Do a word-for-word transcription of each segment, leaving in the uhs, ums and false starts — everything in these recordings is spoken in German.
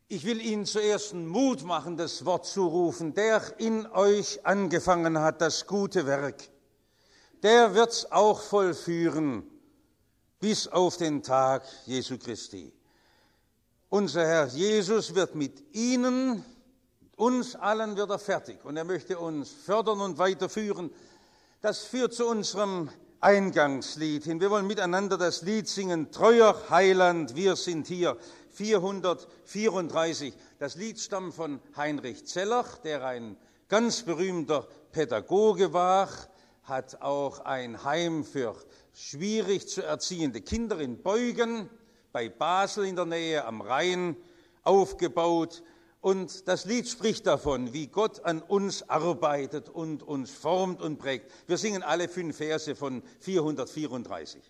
Ich will Ihnen zuerst Mut machen, das Wort zu rufen. Der in euch angefangen hat, das gute Werk, der wird's auch vollführen, bis auf den Tag Jesu Christi. Unser Herr Jesus wird mit Ihnen, mit uns allen wird er fertig. Und er möchte uns fördern und weiterführen. Das führt zu unserem Eingangslied hin. Wir wollen miteinander das Lied singen, Treuer Heiland, wir sind hier. vierhundertvierunddreißig. Das Lied stammt von Heinrich Zeller, der ein ganz berühmter Pädagoge war, hat auch ein Heim für schwierig zu erziehende Kinder in Beuggen bei Basel in der Nähe am Rhein aufgebaut. Und das Lied spricht davon, wie Gott an uns arbeitet und uns formt und prägt. Wir singen alle fünf Verse von vierhundertvierunddreißig.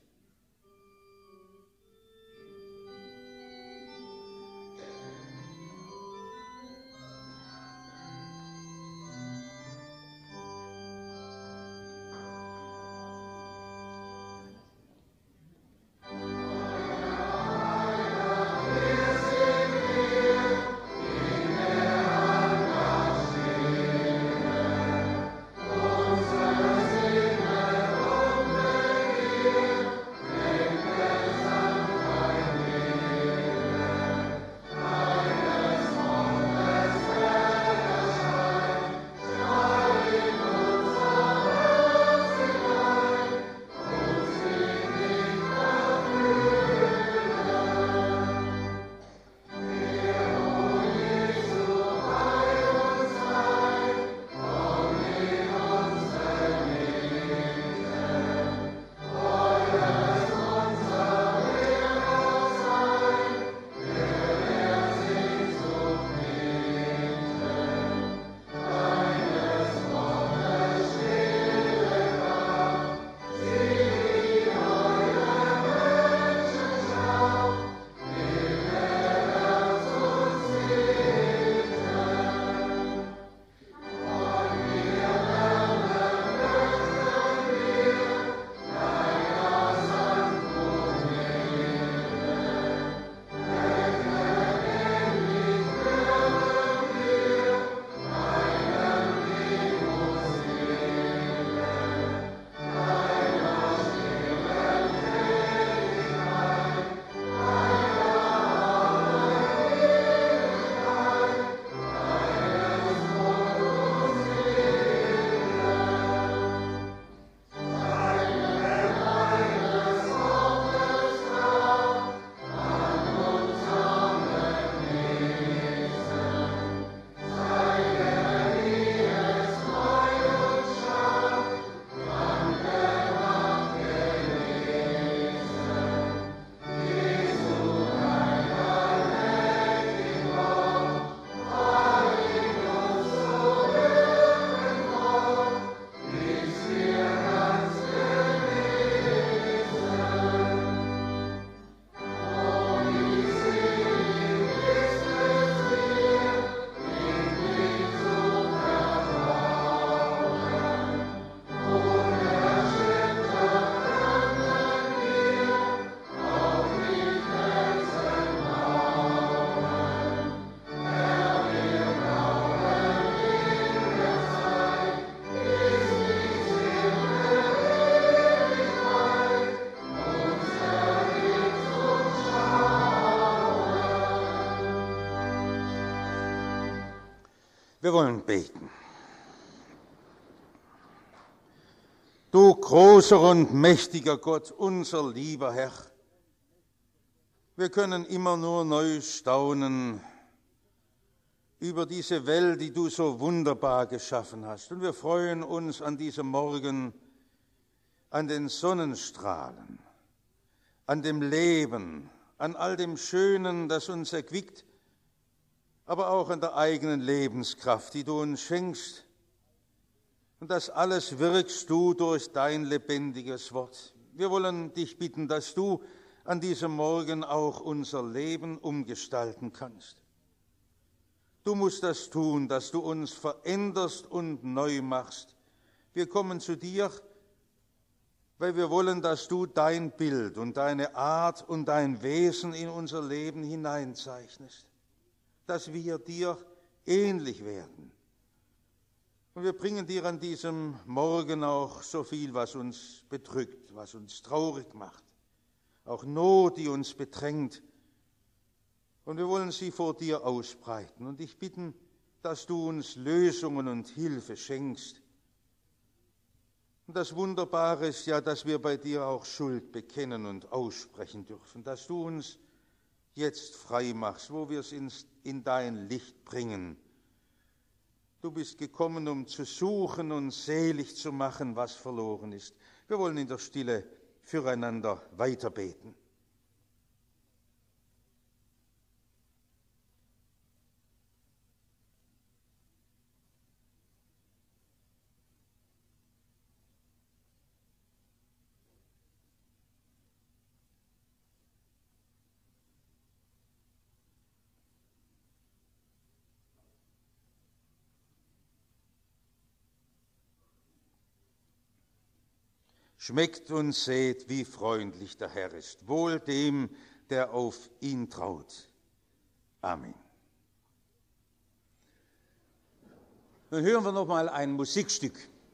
Wir wollen beten. Du großer und mächtiger Gott, unser lieber Herr, wir können immer nur neu staunen über diese Welt, die du so wunderbar geschaffen hast. Und wir freuen uns an diesem Morgen, an den Sonnenstrahlen, an dem Leben, an all dem Schönen, das uns erquickt, aber auch an der eigenen Lebenskraft, die du uns schenkst. Und das alles wirkst du durch dein lebendiges Wort. Wir wollen dich bitten, dass du an diesem Morgen auch unser Leben umgestalten kannst. Du musst das tun, dass du uns veränderst und neu machst. Wir kommen zu dir, weil wir wollen, dass du dein Bild und deine Art und dein Wesen in unser Leben hineinzeichnest. dass wir dir ähnlich werden. Und wir bringen dir an diesem Morgen auch so viel, was uns bedrückt, was uns traurig macht, auch Not, die uns bedrängt. Und wir wollen sie vor dir ausbreiten und dich bitten, dass du uns Lösungen und Hilfe schenkst. Und das Wunderbare ist ja, dass wir bei dir auch Schuld bekennen und aussprechen dürfen, dass du uns jetzt frei machst, wo wir es in, in dein Licht bringen. Du bist gekommen, um zu suchen und selig zu machen, was verloren ist. Wir wollen in der Stille füreinander weiterbeten. Schmeckt und seht, wie freundlich der Herr ist. Wohl dem, der auf ihn traut. Amen. Dann hören wir noch mal ein Musikstück.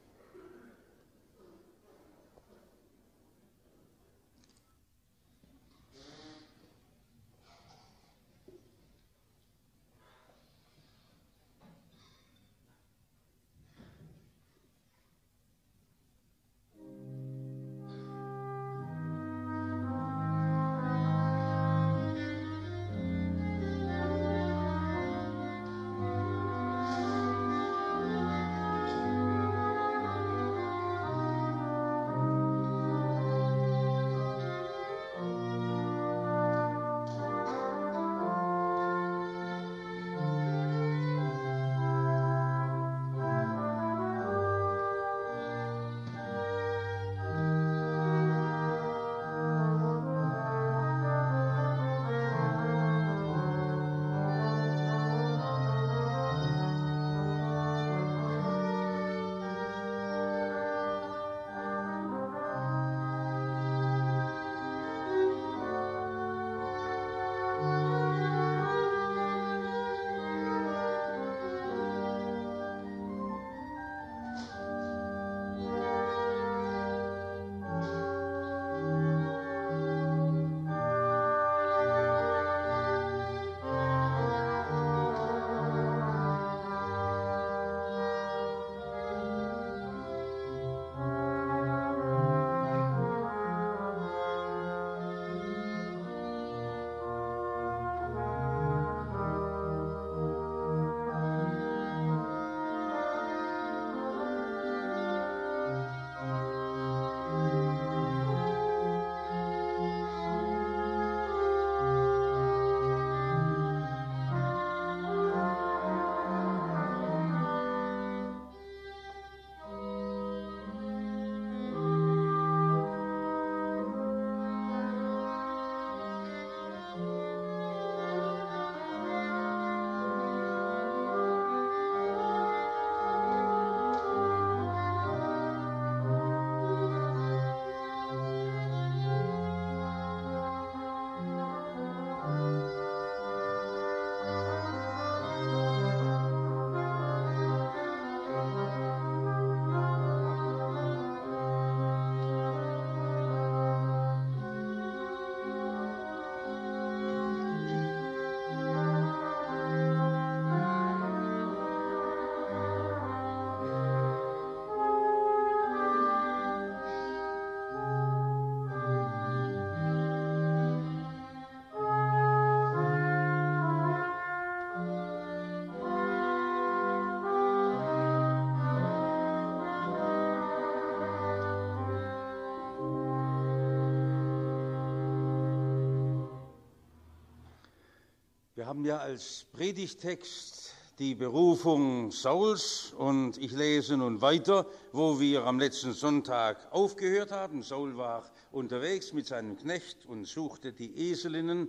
Wir haben ja als Predigtext die Berufung Sauls und ich lese nun weiter, wo wir am letzten Sonntag aufgehört haben. Saul war unterwegs mit seinem Knecht und suchte die Eselinnen,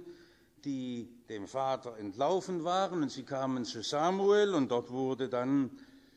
die dem Vater entlaufen waren, und sie kamen zu Samuel und dort wurde dann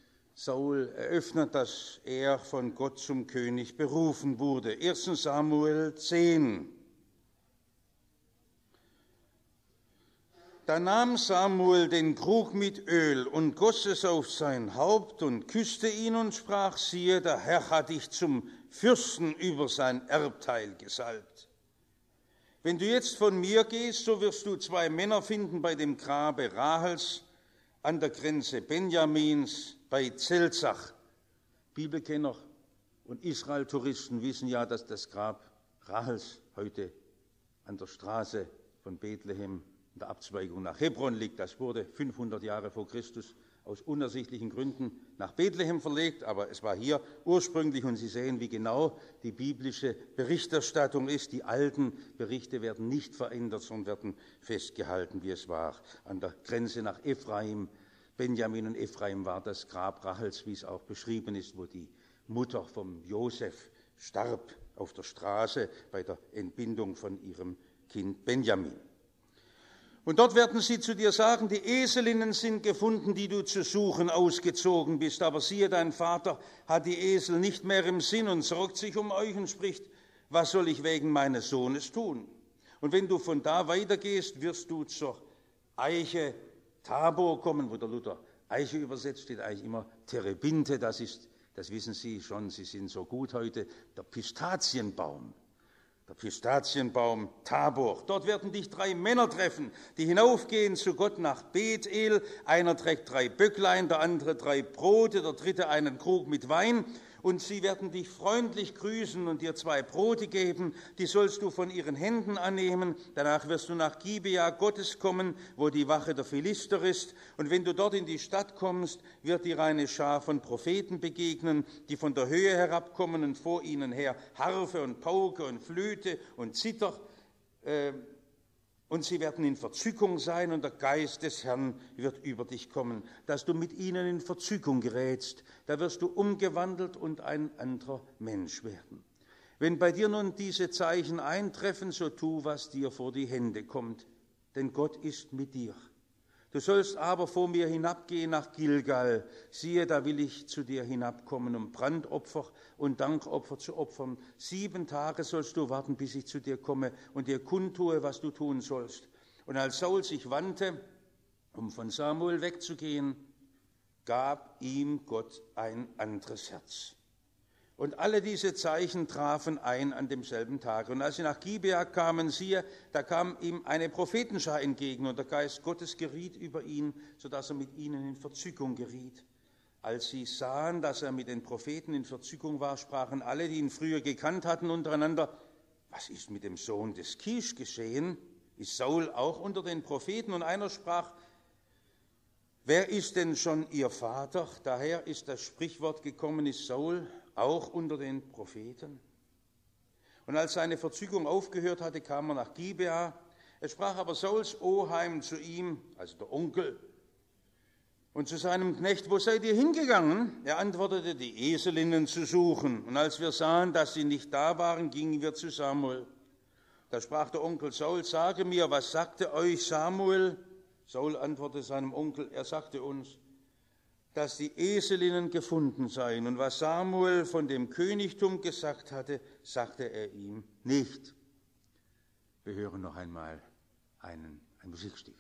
Saul eröffnet, dass er von Gott zum König berufen wurde. erster Samuel zehn. Da nahm Samuel den Krug mit Öl und goss es auf sein Haupt und küsste ihn und sprach, siehe, der Herr hat dich zum Fürsten über sein Erbteil gesalbt. Wenn du jetzt von mir gehst, so wirst du zwei Männer finden bei dem Grabe Rahels an der Grenze Benjamins bei Zelzach. Bibelkenner und Israel-Touristen wissen ja, dass das Grab Rahels heute an der Straße von Bethlehem in der Abzweigung nach Hebron liegt. Das wurde fünfhundert Jahre vor Christus aus unersichtlichen Gründen nach Bethlehem verlegt, aber es war hier ursprünglich, und Sie sehen, wie genau die biblische Berichterstattung ist. Die alten Berichte werden nicht verändert, sondern werden festgehalten, wie es war. An der Grenze nach Ephraim, Benjamin und Ephraim war das Grab Rachels, wie es auch beschrieben ist, wo die Mutter vom Josef starb auf der Straße bei der Entbindung von ihrem Kind Benjamin. Und dort werden sie zu dir sagen, die Eselinnen sind gefunden, die du zu suchen ausgezogen bist. Aber siehe, dein Vater hat die Esel nicht mehr im Sinn und sorgt sich um euch und spricht, was soll ich wegen meines Sohnes tun? Und wenn du von da weitergehst, wirst du zur Eiche Tabor kommen, wo der Luther Eiche übersetzt, steht eigentlich immer Terebinte, das ist, das wissen Sie schon, Sie sind so gut heute, der Pistazienbaum. Der Pistazienbaum Tabor. Dort werden dich drei Männer treffen, die hinaufgehen zu Gott nach Bethel. Einer trägt drei Böcklein, der andere drei Brote, der dritte einen Krug mit Wein. Und sie werden dich freundlich grüßen und dir zwei Brote geben, die sollst du von ihren Händen annehmen. Danach wirst du nach Gibea Gottes kommen, wo die Wache der Philister ist. Und wenn du dort in die Stadt kommst, wird dir eine Schar von Propheten begegnen, die von der Höhe herabkommen und vor ihnen her Harfe und Pauke und Flöte und Zither. Äh, Und sie werden in Verzückung sein, und der Geist des Herrn wird über dich kommen, dass du mit ihnen in Verzückung gerätst. Da wirst du umgewandelt und ein anderer Mensch werden. Wenn bei dir nun diese Zeichen eintreffen, so tu, was dir vor die Hände kommt, denn Gott ist mit dir. Du sollst aber vor mir hinabgehen nach Gilgal. Siehe, da will ich zu dir hinabkommen, um Brandopfer und Dankopfer zu opfern. Sieben Tage sollst du warten, bis ich zu dir komme und dir kundtue, was du tun sollst. Und als Saul sich wandte, um von Samuel wegzugehen, gab ihm Gott ein anderes Herz. Und alle diese Zeichen trafen ein an demselben Tag. Und als sie nach Gibea kamen, siehe, da kam ihm eine Prophetenschar entgegen, und der Geist Gottes geriet über ihn, sodass er mit ihnen in Verzückung geriet. Als sie sahen, dass er mit den Propheten in Verzückung war, sprachen alle, die ihn früher gekannt hatten, untereinander, was ist mit dem Sohn des Kisch geschehen? Ist Saul auch unter den Propheten? Und einer sprach, wer ist denn schon ihr Vater? Daher ist das Sprichwort gekommen, ist Saul auch unter den Propheten. Und als seine Verzückung aufgehört hatte, kam er nach Gibea. Es sprach aber Sauls Oheim zu ihm, also der Onkel, und zu seinem Knecht, wo seid ihr hingegangen? Er antwortete, die Eselinnen zu suchen. Und als wir sahen, dass sie nicht da waren, gingen wir zu Samuel. Da sprach der Onkel Saul, sage mir, was sagte euch Samuel? Saul antwortete seinem Onkel, er sagte uns, dass die Eselinnen gefunden seien. Und was Samuel von dem Königtum gesagt hatte, sagte er ihm nicht. Wir hören noch einmal einen, ein Musikstück.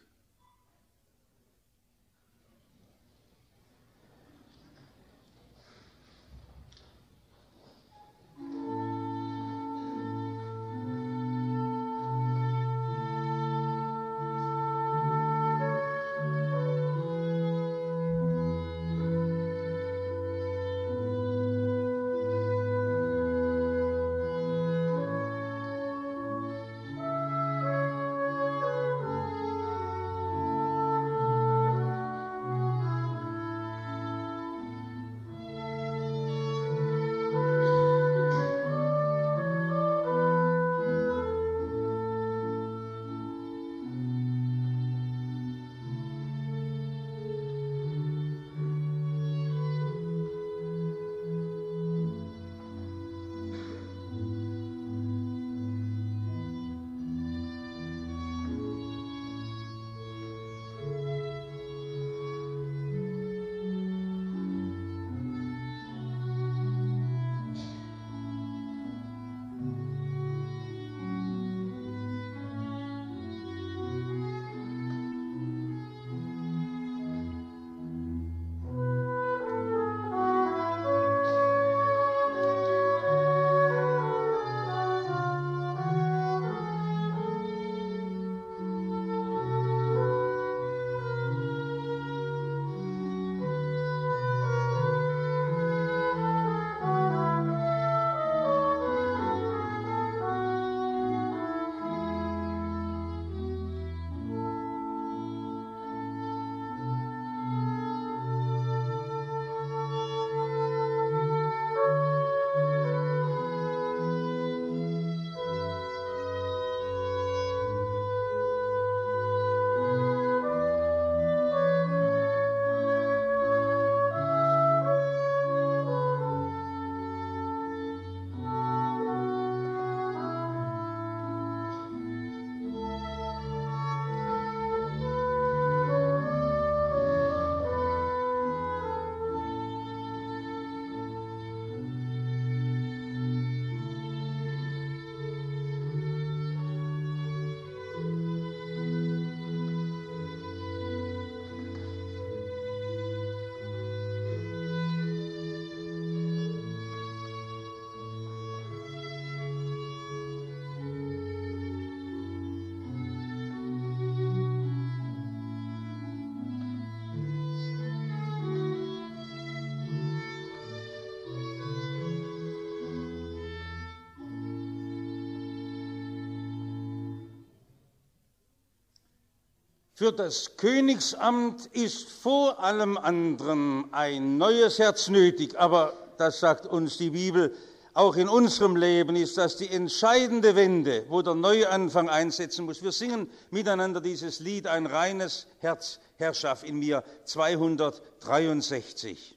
Für das Königsamt ist vor allem anderen ein neues Herz nötig, aber das sagt uns die Bibel, auch in unserem Leben ist das die entscheidende Wende, wo der Neuanfang einsetzen muss. Wir singen miteinander dieses Lied, ein reines Herz, Herrschaft in mir, zweihundertdreiundsechzig.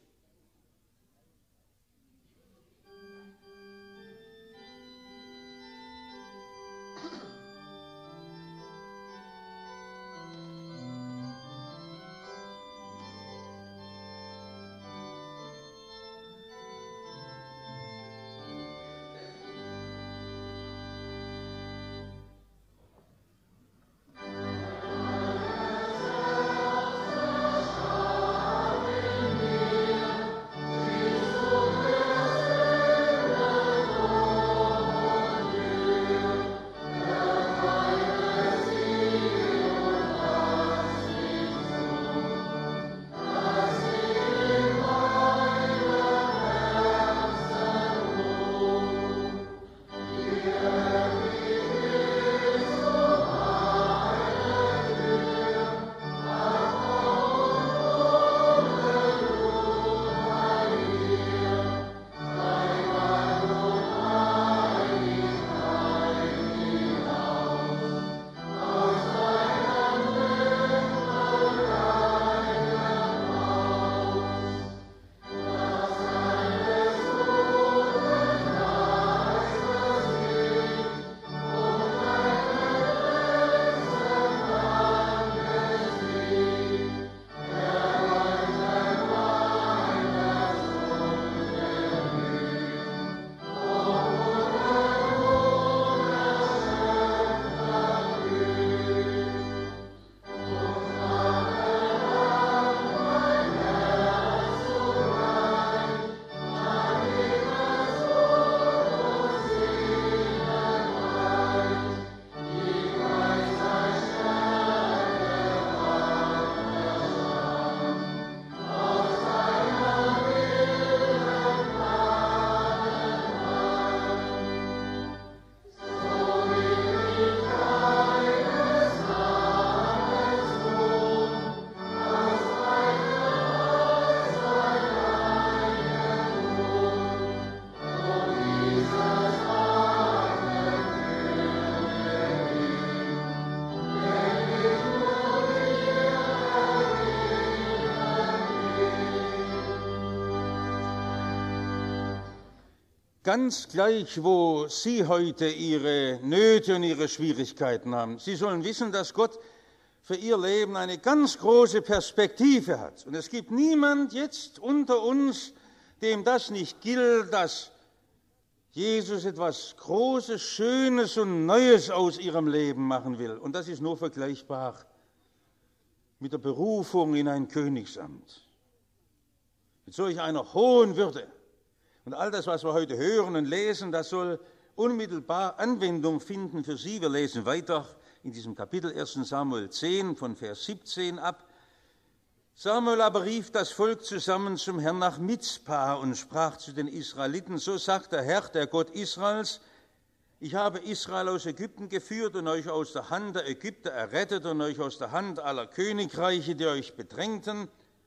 Ganz gleich, wo Sie heute Ihre Nöte und Ihre Schwierigkeiten haben. Sie sollen wissen, dass Gott für Ihr Leben eine ganz große Perspektive hat. Und es gibt niemand jetzt unter uns, dem das nicht gilt, dass Jesus etwas Großes, Schönes und Neues aus Ihrem Leben machen will. Und das ist nur vergleichbar mit der Berufung in ein Königsamt. Mit solch einer hohen Würde. Und all das, was wir heute hören und lesen, das soll unmittelbar Anwendung finden für Sie. Wir lesen weiter in diesem Kapitel ersten Samuel zehn von Vers siebzehn ab. Samuel aber rief das Volk zusammen zum Herrn nach Mizpa und sprach zu den Israeliten, so sagt der Herr, der Gott Israels, ich habe Israel aus Ägypten geführt und euch aus der Hand der Ägypter errettet und euch aus der Hand aller Königreiche, die euch bedrängten.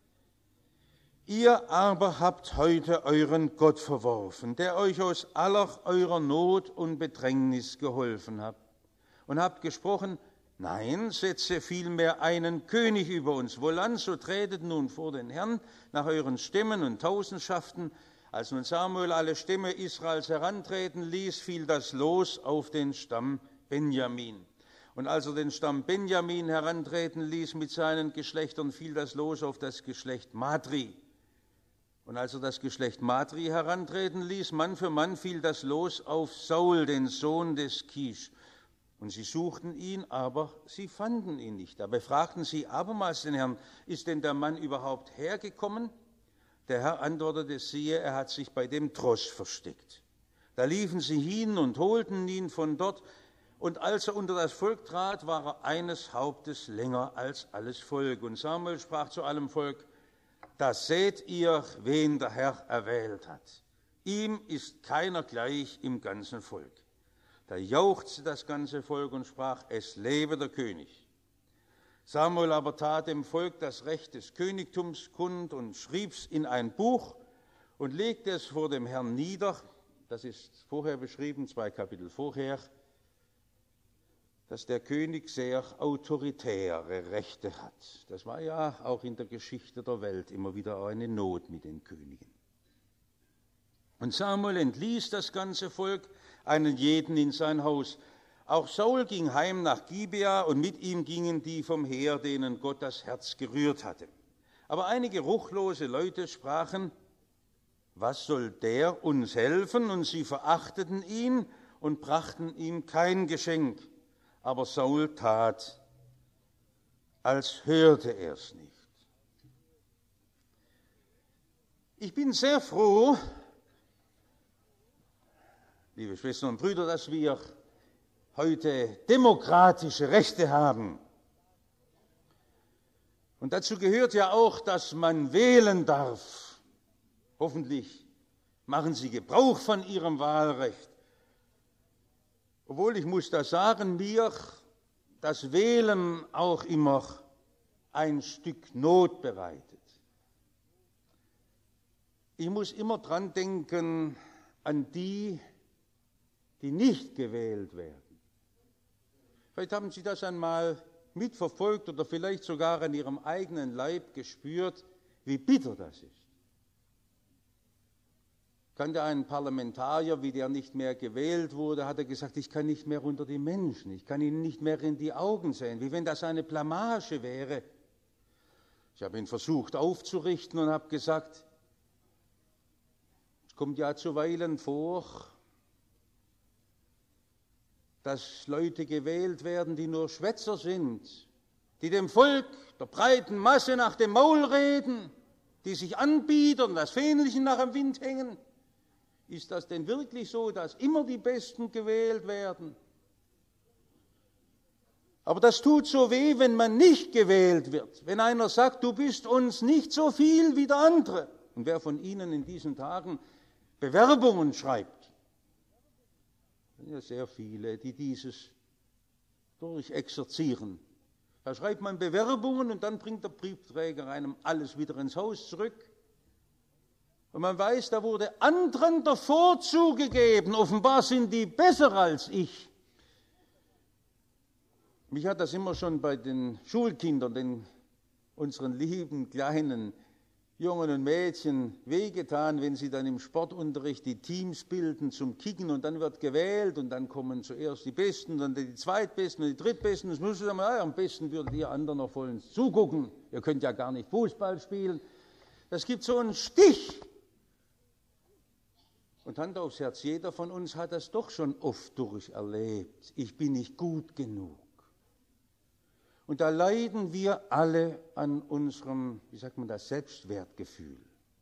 Ihr aber habt heute euren Gott verworfen, der euch aus aller eurer Not und Bedrängnis geholfen hat. Und habt gesprochen, nein, setze vielmehr einen König über uns. Wohlan, so tretet nun vor den Herrn nach euren Stämmen und Tausendschaften. Als nun Samuel alle Stämme Israels herantreten ließ, fiel das Los auf den Stamm Benjamin. Und als er den Stamm Benjamin herantreten ließ mit seinen Geschlechtern, fiel das Los auf das Geschlecht Matri. Und als er das Geschlecht Matri herantreten ließ, Mann für Mann, fiel das Los auf Saul, den Sohn des Kisch. Und sie suchten ihn, aber sie fanden ihn nicht. Da befragten sie abermals den Herrn, ist denn der Mann überhaupt hergekommen? Der Herr antwortete, siehe, er hat sich bei dem Tross versteckt. Da liefen sie hin und holten ihn von dort. Und als er unter das Volk trat, war er eines Hauptes länger als alles Volk. Und Samuel sprach zu allem Volk, da seht ihr, wen der Herr erwählt hat. Ihm ist keiner gleich im ganzen Volk. Da jauchzte das ganze Volk und sprach, es lebe der König. Samuel aber tat dem Volk das Recht des Königtums kund und schrieb's in ein Buch und legte es vor dem Herrn nieder. Das ist vorher beschrieben, zwei Kapitel vorher, dass der König sehr autoritäre Rechte hat. Das war ja auch in der Geschichte der Welt immer wieder eine Not mit den Königen. Und Samuel entließ das ganze Volk, einen jeden in sein Haus. Auch Saul ging heim nach Gibea und mit ihm gingen die vom Heer, denen Gott das Herz gerührt hatte. Aber einige ruchlose Leute sprachen, was soll der uns helfen? Und sie verachteten ihn und brachten ihm kein Geschenk. Aber Saul tat, als hörte er es nicht. Ich bin sehr froh, liebe Schwestern und Brüder, dass wir heute demokratische Rechte haben. Und dazu gehört ja auch, dass man wählen darf. Hoffentlich machen Sie Gebrauch von Ihrem Wahlrecht. Obwohl, ich muss da sagen, mir das Wählen auch immer ein Stück Not bereitet. Ich muss immer dran denken an die, die nicht gewählt werden. Vielleicht haben Sie das einmal mitverfolgt oder vielleicht sogar an Ihrem eigenen Leib gespürt, wie bitter das ist. Ich kannte einen Parlamentarier, wie der nicht mehr gewählt wurde, hat er gesagt, ich kann nicht mehr unter die Menschen, ich kann ihnen nicht mehr in die Augen sehen, wie wenn das eine Blamage wäre. Ich habe ihn versucht aufzurichten und habe gesagt, es kommt ja zuweilen vor, dass Leute gewählt werden, die nur Schwätzer sind, die dem Volk, der breiten Masse nach dem Maul reden, die sich anbieten und das Fähnchen nach dem Wind hängen. Ist das denn wirklich so, dass immer die Besten gewählt werden? Aber das tut so weh, wenn man nicht gewählt wird. Wenn einer sagt, du bist uns nicht so viel wie der andere. Und wer von Ihnen in diesen Tagen Bewerbungen schreibt, sind ja sehr viele, die dieses durchexerzieren. Da schreibt man Bewerbungen und dann bringt der Briefträger einem alles wieder ins Haus zurück. Und man weiß, da wurde anderen der Vorzug gegeben. Offenbar sind die besser als ich. Mich hat das immer schon bei den Schulkindern, den unseren lieben kleinen Jungen und Mädchen wehgetan, wenn sie dann im Sportunterricht die Teams bilden zum Kicken und dann wird gewählt und dann kommen zuerst die Besten, dann die Zweitbesten und die Drittbesten. Das muss ich sagen, ja, am besten würdet ihr anderen noch vollends zugucken. Ihr könnt ja gar nicht Fußball spielen. Das gibt so einen Stich. Und Hand aufs Herz, jeder von uns hat das doch schon oft durcherlebt. Ich bin nicht gut genug. Und da leiden wir alle an unserem, wie sagt man das, Selbstwertgefühl.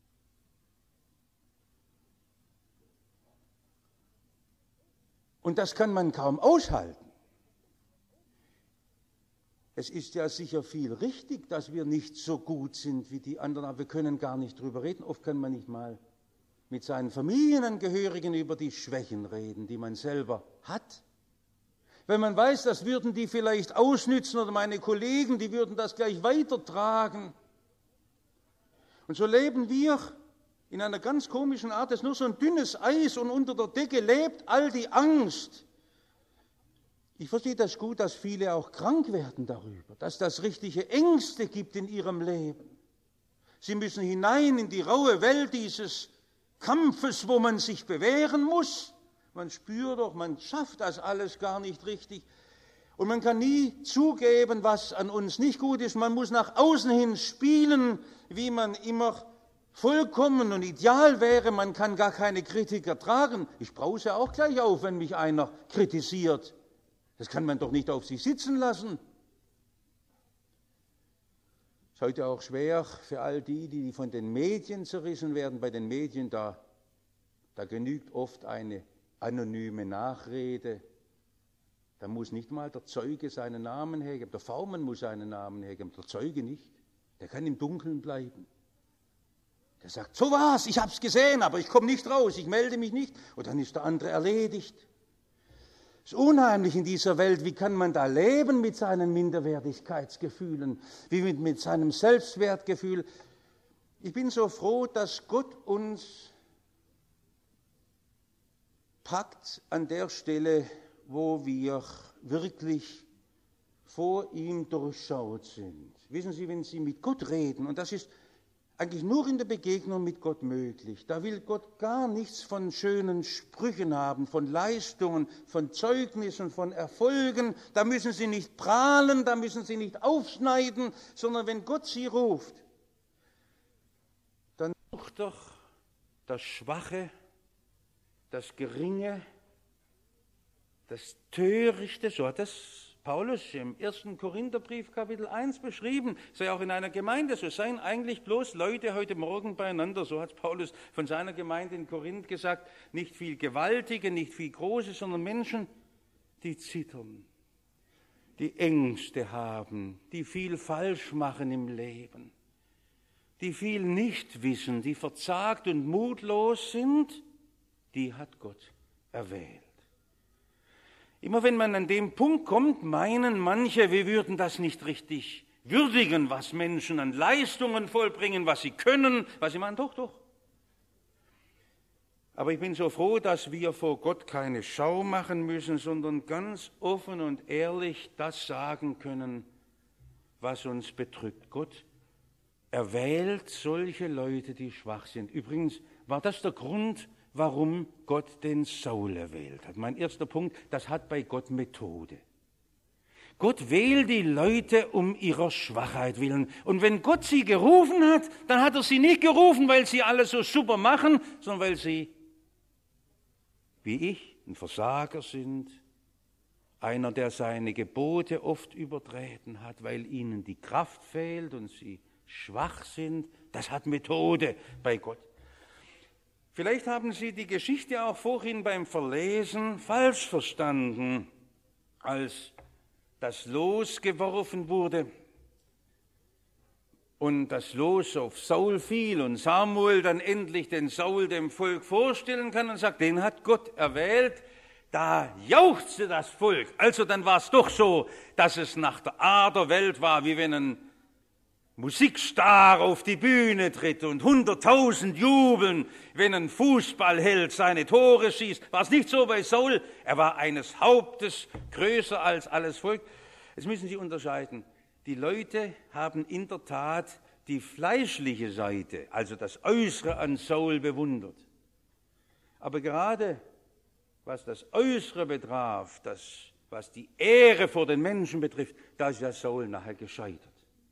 Und das kann man kaum aushalten. Es ist ja sicher viel richtig, dass wir nicht so gut sind wie die anderen, aber wir können gar nicht drüber reden. Oft kann man nicht mal mit seinen Familienangehörigen über die Schwächen reden, die man selber hat. Wenn man weiß, das würden die vielleicht ausnützen oder meine Kollegen, die würden das gleich weitertragen. Und so leben wir in einer ganz komischen Art, das ist nur so ein dünnes Eis und unter der Decke lebt all die Angst. Ich verstehe das gut, dass viele auch krank werden darüber, dass das richtige Ängste gibt in ihrem Leben. Sie müssen hinein in die raue Welt dieses Kampfes, wo man sich bewähren muss. Man spürt doch, man schafft das alles gar nicht richtig. Und man kann nie zugeben, was an uns nicht gut ist. Man muss nach außen hin spielen, wie man immer vollkommen und ideal wäre. Man kann gar keine Kritik ertragen. Ich brause auch gleich auf, wenn mich einer kritisiert. Das kann man doch nicht auf sich sitzen lassen. Es ist heute auch schwer für all die, die von den Medien zerrissen werden. Bei den Medien, da, da genügt oft eine anonyme Nachrede. Da muss nicht mal der Zeuge seinen Namen hergeben. Der V-Mann muss seinen Namen hergeben, der Zeuge nicht. Der kann im Dunkeln bleiben. Der sagt, so war's, ich hab's gesehen, aber ich komme nicht raus, ich melde mich nicht. Und dann ist der andere erledigt. Es ist unheimlich in dieser Welt, wie kann man da leben mit seinen Minderwertigkeitsgefühlen, wie mit, mit seinem Selbstwertgefühl. Ich bin so froh, dass Gott uns packt an der Stelle, wo wir wirklich vor ihm durchschaut sind. Wissen Sie, wenn Sie mit Gott reden, und das ist eigentlich nur in der Begegnung mit Gott möglich, da will Gott gar nichts von schönen Sprüchen haben, von Leistungen, von Zeugnissen, von Erfolgen. Da müssen Sie nicht prahlen, da müssen Sie nicht aufschneiden, sondern wenn Gott Sie ruft, dann sucht doch das Schwache, das Geringe, das Törichte, so hat das Paulus im ersten Korintherbrief Kapitel eins beschrieben, sei auch in einer Gemeinde, so seien eigentlich bloß Leute heute Morgen beieinander, so hat Paulus von seiner Gemeinde in Korinth gesagt, nicht viel Gewaltige, nicht viel Große, sondern Menschen, die zittern, die Ängste haben, die viel falsch machen im Leben, die viel nicht wissen, die verzagt und mutlos sind, die hat Gott erwählt. Immer wenn man an den Punkt kommt, meinen manche, wir würden das nicht richtig würdigen, was Menschen an Leistungen vollbringen, was sie können, was sie machen. Doch, doch. Aber ich bin so froh, dass wir vor Gott keine Schau machen müssen, sondern ganz offen und ehrlich das sagen können, was uns bedrückt. Gott erwählt solche Leute, die schwach sind. Übrigens war das der Grund, warum Gott den Saul erwählt hat. Mein erster Punkt, das hat bei Gott Methode. Gott wählt die Leute um ihrer Schwachheit willen. Und wenn Gott sie gerufen hat, dann hat er sie nicht gerufen, weil sie alles so super machen, sondern weil sie, wie ich, ein Versager sind, einer, der seine Gebote oft übertreten hat, weil ihnen die Kraft fehlt und sie schwach sind. Das hat Methode bei Gott. Vielleicht haben Sie die Geschichte auch vorhin beim Verlesen falsch verstanden, als das Los geworfen wurde und das Los auf Saul fiel und Samuel dann endlich den Saul dem Volk vorstellen kann und sagt, den hat Gott erwählt. Da jauchzte das Volk. Also dann war es doch so, dass es nach der Art der Welt war, wie wenn ein Musikstar auf die Bühne tritt und hunderttausend jubeln, wenn ein Fußballheld seine Tore schießt. War es nicht so bei Saul? Er war eines Hauptes größer als alles Volk. Jetzt müssen Sie unterscheiden. Die Leute haben in der Tat die fleischliche Seite, also das Äußere an Saul bewundert. Aber gerade was das Äußere betraf, das, was die Ehre vor den Menschen betrifft, da ist ja Saul nachher gescheitert.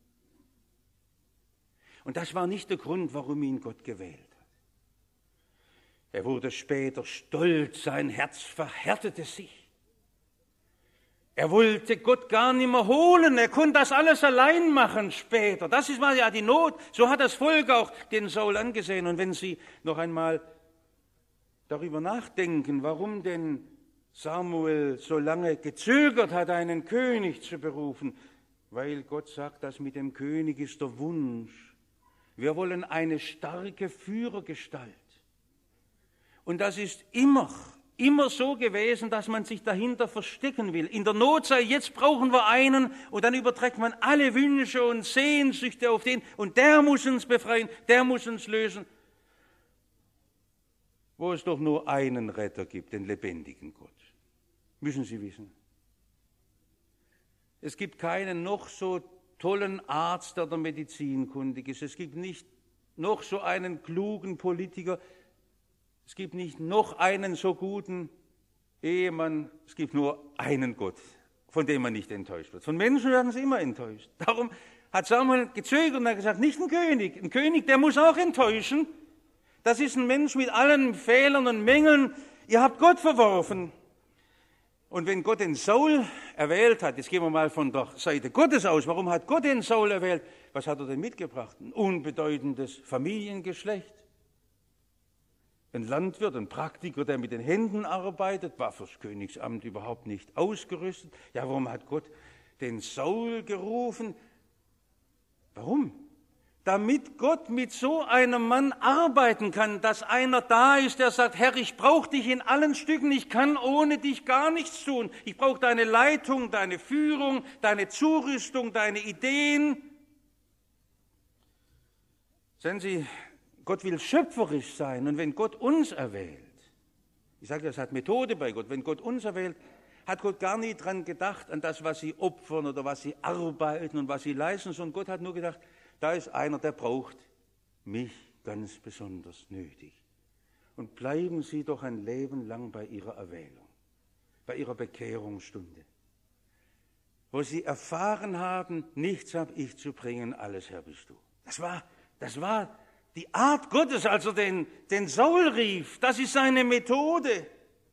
Und das war nicht der Grund, warum ihn Gott gewählt hat. Er wurde später stolz, sein Herz verhärtete sich. Er wollte Gott gar nicht mehr holen, er konnte das alles allein machen später. Das ist mal ja die Not, so hat das Volk auch den Saul angesehen. Und wenn Sie noch einmal darüber nachdenken, warum denn Samuel so lange gezögert hat, einen König zu berufen, weil Gott sagt, dass mit dem König ist der Wunsch. Wir wollen eine starke Führergestalt. Und das ist immer, immer so gewesen, dass man sich dahinter verstecken will. In der Notzeit, jetzt brauchen wir einen und dann überträgt man alle Wünsche und Sehnsüchte auf den und der muss uns befreien, der muss uns lösen. Wo es doch nur einen Retter gibt, den lebendigen Gott. Müssen Sie wissen. Es gibt keinen noch so tollen Arzt, der der Medizin kundig ist. Es gibt nicht noch so einen klugen Politiker. Es gibt nicht noch einen so guten Ehemann. Es gibt nur einen Gott, von dem man nicht enttäuscht wird. Von Menschen werden sie immer enttäuscht. Darum hat Samuel gezögert und hat gesagt, nicht ein König. Ein König, der muss auch enttäuschen. Das ist ein Mensch mit allen Fehlern und Mängeln. Ihr habt Gott verworfen. Und wenn Gott den Saul erwählt hat, jetzt gehen wir mal von der Seite Gottes aus, warum hat Gott den Saul erwählt? Was hat er denn mitgebracht? Ein unbedeutendes Familiengeschlecht. Ein Landwirt, ein Praktiker, der mit den Händen arbeitet, war fürs Königsamt überhaupt nicht ausgerüstet. Ja, warum hat Gott den Saul gerufen? Warum? damit Gott mit so einem Mann arbeiten kann, dass einer da ist, der sagt, Herr, ich brauche dich in allen Stücken, ich kann ohne dich gar nichts tun. Ich brauche deine Leitung, deine Führung, deine Zurüstung, deine Ideen. Sehen Sie, Gott will schöpferisch sein, und wenn Gott uns erwählt, ich sage, es hat Methode bei Gott, wenn Gott uns erwählt, hat Gott gar nie dran gedacht, an das, was sie opfern oder was sie arbeiten und was sie leisten, sondern Gott hat nur gedacht, da ist einer, der braucht mich ganz besonders nötig. Und bleiben Sie doch ein Leben lang bei Ihrer Erwählung, bei Ihrer Bekehrungsstunde, wo Sie erfahren haben, nichts habe ich zu bringen, alles Herr bist du. Das war, das war die Art Gottes, als er den, den Saul rief. Das ist seine Methode.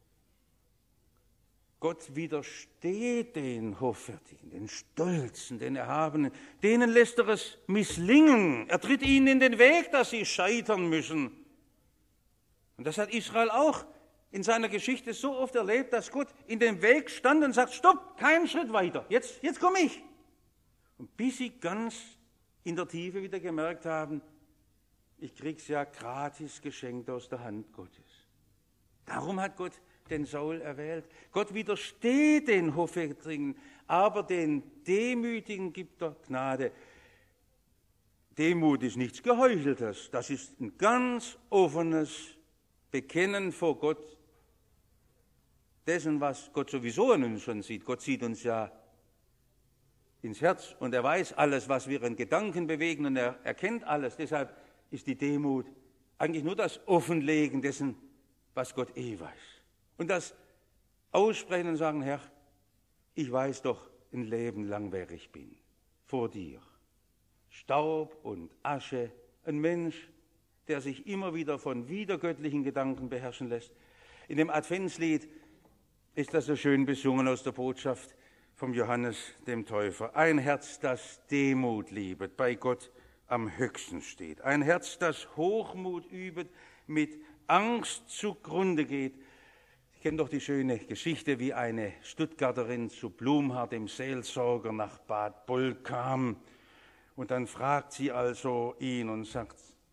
Gott widersteht den Hoffärtigen, den Stolzen, den Erhabenen. Denen lässt er es misslingen. Er tritt ihnen in den Weg, dass sie scheitern müssen. Und das hat Israel auch in seiner Geschichte so oft erlebt, dass Gott in den Weg stand und sagt, stopp, keinen Schritt weiter, jetzt, jetzt komme ich. Und bis sie ganz in der Tiefe wieder gemerkt haben, ich krieg's ja gratis geschenkt aus der Hand Gottes. Darum hat Gott den Saul erwählt. Gott widersteht den Hoffärtigen, aber den Demütigen gibt er Gnade. Demut ist nichts Geheucheltes, das ist ein ganz offenes Bekennen vor Gott dessen, was Gott sowieso an uns schon sieht. Gott sieht uns ja ins Herz und er weiß alles, was wir in Gedanken bewegen, und er erkennt alles. Deshalb ist die Demut eigentlich nur das Offenlegen dessen, was Gott eh weiß. Und das Aussprechen und sagen, Herr, ich weiß doch ein Leben lang, wer ich bin, vor dir. Staub und Asche, ein Mensch, der sich immer wieder von widergöttlichen Gedanken beherrschen lässt. In dem Adventslied ist das so schön besungen aus der Botschaft vom Johannes dem Täufer. Ein Herz, das Demut liebet, bei Gott am höchsten steht. Ein Herz, das Hochmut übet, mit Angst zugrunde geht. Ich kenne doch die schöne Geschichte, wie eine Stuttgarterin zu Blumhardt, dem Seelsorger, nach Bad Boll kam. Und dann fragt sie also ihn und sagt,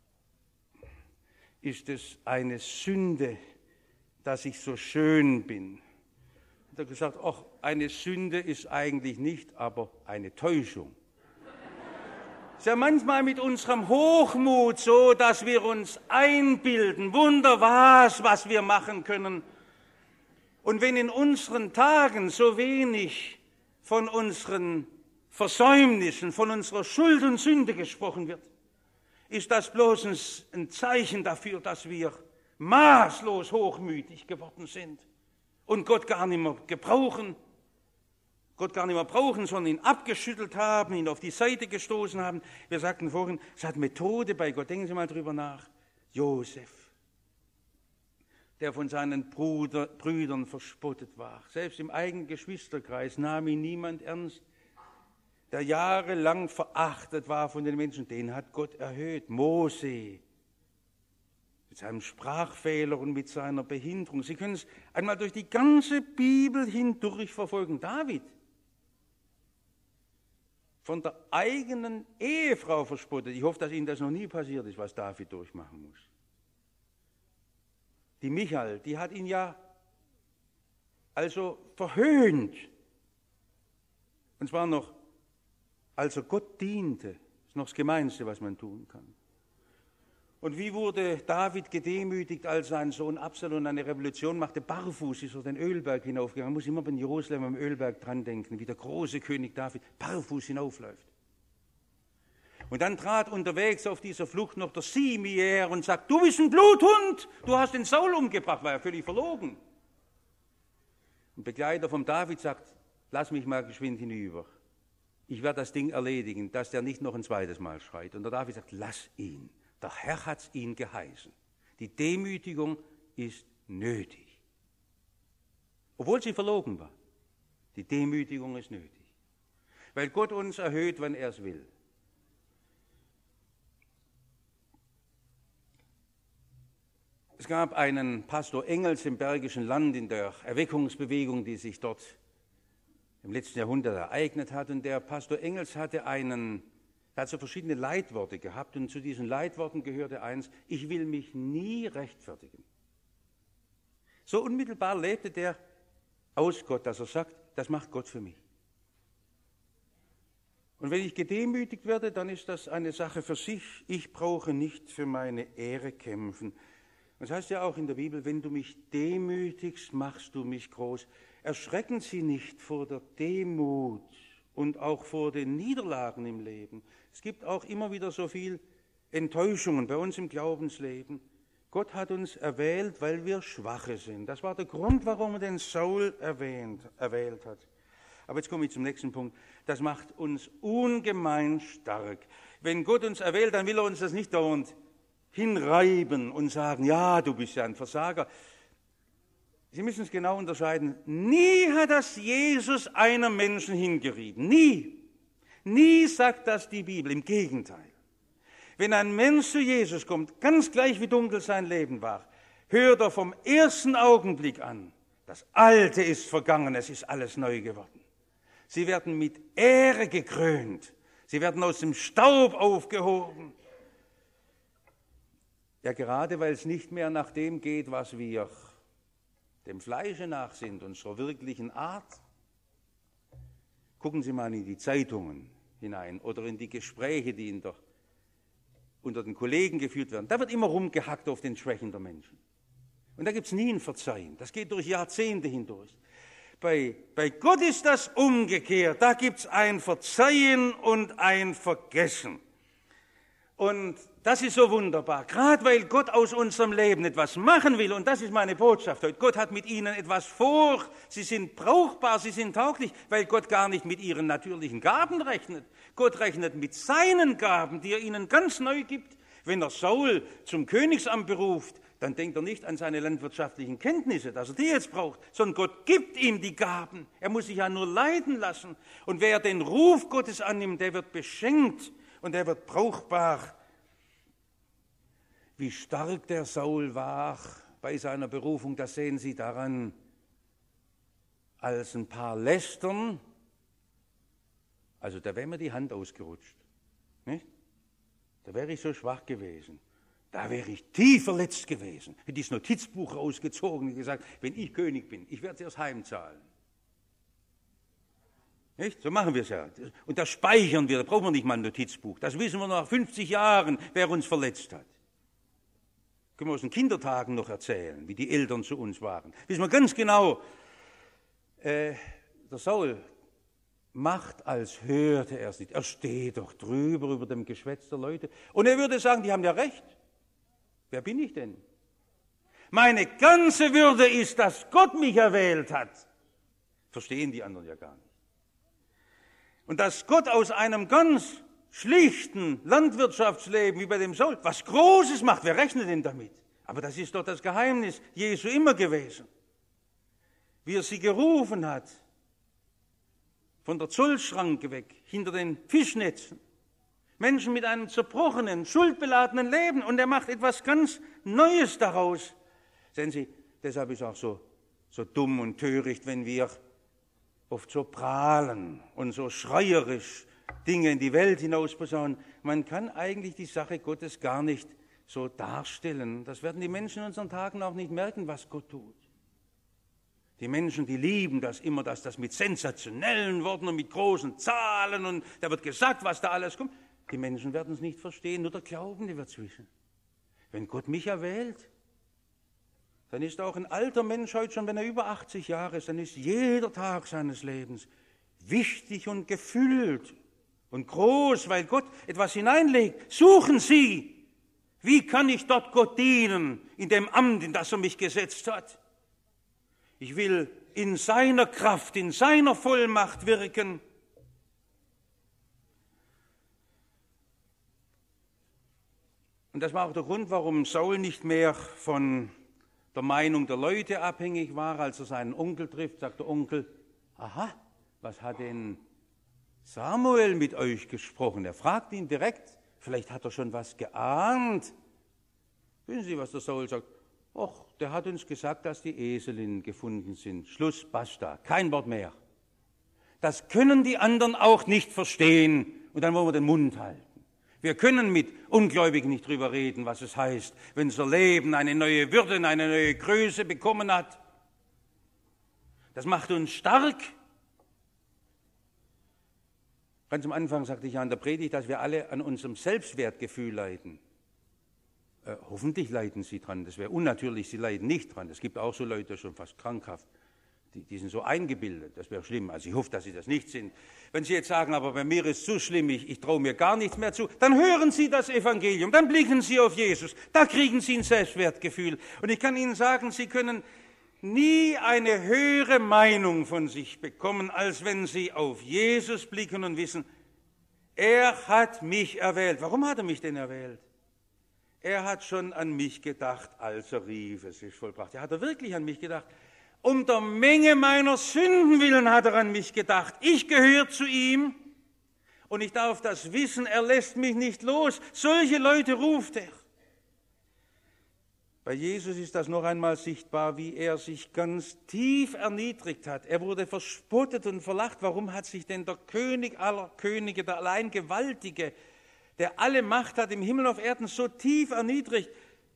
ist es eine Sünde, dass ich so schön bin? Und er hat gesagt, ach, eine Sünde ist eigentlich nicht, aber eine Täuschung. Es ist ja manchmal mit unserem Hochmut so, dass wir uns einbilden, Wunder was, was wir machen können. Und wenn in unseren Tagen so wenig von unseren Versäumnissen, von unserer Schuld und Sünde gesprochen wird, ist das bloß ein Zeichen dafür, dass wir maßlos hochmütig geworden sind und Gott gar nicht mehr gebrauchen, Gott gar nicht mehr brauchen, sondern ihn abgeschüttelt haben, ihn auf die Seite gestoßen haben. Wir sagten vorhin, es hat Methode bei Gott. Denken Sie mal drüber nach. Josef, der von seinen Bruder, Brüdern verspottet war. Selbst im eigenen Geschwisterkreis nahm ihn niemand ernst. Der jahrelang verachtet war von den Menschen, den hat Gott erhöht. Mose, mit seinem Sprachfehler und mit seiner Behinderung. Sie können es einmal durch die ganze Bibel hindurch verfolgen. David, von der eigenen Ehefrau verspottet. Ich hoffe, dass Ihnen das noch nie passiert ist, was David durchmachen muss. Die Michal, die hat ihn ja also verhöhnt. Und zwar noch, als er Gott diente. Das ist noch das Gemeinste, was man tun kann. Und wie wurde David gedemütigt, als sein Sohn Absalom eine Revolution machte? Barfuß ist er den Ölberg hinaufgegangen. Man muss immer bei Jerusalem am Ölberg dran denken, wie der große König David barfuß hinaufläuft. Und dann trat unterwegs auf dieser Flucht noch der Simei her und sagt, du bist ein Bluthund, du hast den Saul umgebracht, war ja völlig verlogen. Ein Begleiter vom David sagt, lass mich mal geschwind hinüber. Ich werde das Ding erledigen, dass der nicht noch ein zweites Mal schreit. Und der David sagt, lass ihn. Der Herr hat ihn geheißen. Die Demütigung ist nötig. Obwohl sie verlogen war. Die Demütigung ist nötig. Weil Gott uns erhöht, wenn er es will. Es gab einen Pastor Engels im Bergischen Land in der Erweckungsbewegung, die sich dort im letzten Jahrhundert ereignet hat. Und der Pastor Engels hatte einen Er hat so verschiedene Leitworte gehabt und zu diesen Leitworten gehörte eins: Ich will mich nie rechtfertigen. So unmittelbar lebte der aus Gott, dass er sagt, das macht Gott für mich. Und wenn ich gedemütigt werde, dann ist das eine Sache für sich. Ich brauche nicht für meine Ehre kämpfen. Das heißt ja auch in der Bibel, wenn du mich demütigst, machst du mich groß. Erschrecken Sie nicht vor der Demut und auch vor den Niederlagen im Leben. Es gibt auch immer wieder so viel Enttäuschungen bei uns im Glaubensleben. Gott hat uns erwählt, weil wir Schwache sind. Das war der Grund, warum er den Saul erwähnt, erwählt hat. Aber jetzt komme ich zum nächsten Punkt. Das macht uns ungemein stark. Wenn Gott uns erwählt, dann will er uns das nicht dauernd hinreiben und sagen, ja, du bist ja ein Versager. Sie müssen es genau unterscheiden. Nie hat das Jesus einem Menschen hingerieben. Nie. Nie sagt das die Bibel. Im Gegenteil. Wenn ein Mensch zu Jesus kommt, ganz gleich wie dunkel sein Leben war, hört er vom ersten Augenblick an, das Alte ist vergangen, es ist alles neu geworden. Sie werden mit Ehre gekrönt. Sie werden aus dem Staub aufgehoben. Ja, gerade weil es nicht mehr nach dem geht, was wir dem Fleische nach sind, unserer wirklichen Art. Gucken Sie mal in die Zeitungen hinein oder in die Gespräche, die in der, unter den Kollegen geführt werden. Da wird immer rumgehackt auf den Schwächen der Menschen. Und da gibt es nie ein Verzeihen. Das geht durch Jahrzehnte hindurch. Bei, bei Gott ist das umgekehrt. Da gibt es ein Verzeihen und ein Vergessen. Und das ist so wunderbar, gerade weil Gott aus unserem Leben etwas machen will. Und das ist meine Botschaft heute. Gott hat mit ihnen etwas vor. Sie sind brauchbar, sie sind tauglich, weil Gott gar nicht mit ihren natürlichen Gaben rechnet. Gott rechnet mit seinen Gaben, die er ihnen ganz neu gibt. Wenn er Saul zum Königsamt beruft, dann denkt er nicht an seine landwirtschaftlichen Kenntnisse, dass er die jetzt braucht, sondern Gott gibt ihm die Gaben. Er muss sich ja nur leiten lassen. Und wer den Ruf Gottes annimmt, der wird beschenkt und der wird brauchbar. Wie stark der Saul war bei seiner Berufung, das sehen Sie daran, als ein paar lästern, also da wäre mir die Hand ausgerutscht, nicht? Da wäre ich so schwach gewesen. Da wäre ich tief verletzt gewesen. Hätte ich das Notizbuch rausgezogen und gesagt, wenn ich König bin, ich werde es erst heimzahlen. Nicht? So machen wir es ja. Und das speichern wir, da brauchen wir nicht mal ein Notizbuch. Das wissen wir nach fünfzig Jahren, wer uns verletzt hat. Können wir aus den Kindertagen noch erzählen, wie die Eltern zu uns waren. Wissen wir ganz genau, äh, der Saul macht, als hörte er es nicht. Er steht doch drüber über dem Geschwätz der Leute. Und er würde sagen, die haben ja recht. Wer bin ich denn? Meine ganze Würde ist, dass Gott mich erwählt hat. Verstehen die anderen ja gar nicht. Und dass Gott aus einem ganz schlichten Landwirtschaftsleben wie bei dem Saul was Großes macht, wer rechnet denn damit? Aber das ist doch das Geheimnis Jesu immer gewesen. Wie er sie gerufen hat, von der Zollschranke weg, hinter den Fischnetzen. Menschen mit einem zerbrochenen, schuldbeladenen Leben. Und er macht etwas ganz Neues daraus. Sehen Sie, deshalb ist es auch so, so dumm und töricht, wenn wir oft so prahlen und so schreierisch Dinge in die Welt hinaus posaunen. Man kann eigentlich die Sache Gottes gar nicht so darstellen. Das werden die Menschen in unseren Tagen auch nicht merken, was Gott tut. Die Menschen, die lieben das immer, dass das mit sensationellen Worten und mit großen Zahlen und da wird gesagt, was da alles kommt. Die Menschen werden es nicht verstehen, nur der Glauben, der wird zwischen. Wenn Gott mich erwählt, dann ist auch ein alter Mensch heute schon, wenn er über achtzig Jahre ist, dann ist jeder Tag seines Lebens wichtig und gefüllt und groß, weil Gott etwas hineinlegt. Suchen Sie, wie kann ich dort Gott dienen, in dem Amt, in das er mich gesetzt hat? Ich will in seiner Kraft, in seiner Vollmacht wirken. Und das war auch der Grund, warum Saul nicht mehr von der Meinung der Leute abhängig war. Als er seinen Onkel trifft, sagt der Onkel, aha, was hat denn Samuel mit euch gesprochen? Er fragt ihn direkt, vielleicht hat er schon was geahnt. Wissen Sie, was der Saul sagt? Och, der hat uns gesagt, dass die Eselinnen gefunden sind. Schluss, basta, kein Wort mehr. Das können die anderen auch nicht verstehen. Und dann wollen wir den Mund halten. Wir können mit Ungläubigen nicht drüber reden, was es heißt, wenn unser Leben eine neue Würde, eine neue Größe bekommen hat. Das macht uns stark. Ganz am Anfang sagte ich ja in der Predigt, dass wir alle an unserem Selbstwertgefühl leiden. Äh, hoffentlich leiden Sie dran. Das wäre unnatürlich, Sie leiden nicht dran. Es gibt auch so Leute, schon fast krankhaft. Die, die sind so eingebildet, das wäre schlimm. Also ich hoffe, dass Sie das nicht sind. Wenn Sie jetzt sagen, aber bei mir ist es so schlimm, ich, ich traue mir gar nichts mehr zu, dann hören Sie das Evangelium, dann blicken Sie auf Jesus, da kriegen Sie ein Selbstwertgefühl. Und ich kann Ihnen sagen, Sie können nie eine höhere Meinung von sich bekommen, als wenn Sie auf Jesus blicken und wissen, er hat mich erwählt. Warum hat er mich denn erwählt? Er hat schon an mich gedacht, als er rief, es ist vollbracht. Er hat er wirklich an mich gedacht. Um der Menge meiner Sünden willen hat er an mich gedacht. Ich gehöre zu ihm und ich darf das wissen, er lässt mich nicht los. Solche Leute ruft er. Bei Jesus ist das noch einmal sichtbar, wie er sich ganz tief erniedrigt hat. Er wurde verspottet und verlacht. Warum hat sich denn der König aller Könige, der allein Gewaltige, der alle Macht hat im Himmel und auf Erden, so tief erniedrigt?